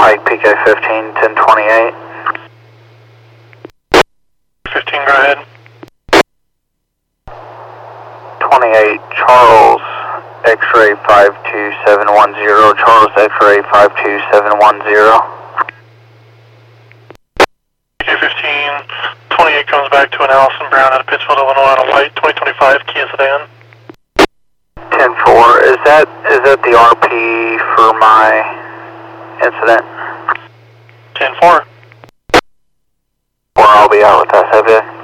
Mike PK15, 1028. 15, go ahead. 28, Charles, X-ray 52710, Charles X-ray 52710. PK15, 28 comes back to an Allison Brown out of Pittsfield, Illinois on a white 2025 Kia sedan. 10-4, is that the RP for my incident? 10-4. Or I'll be out with SFJ.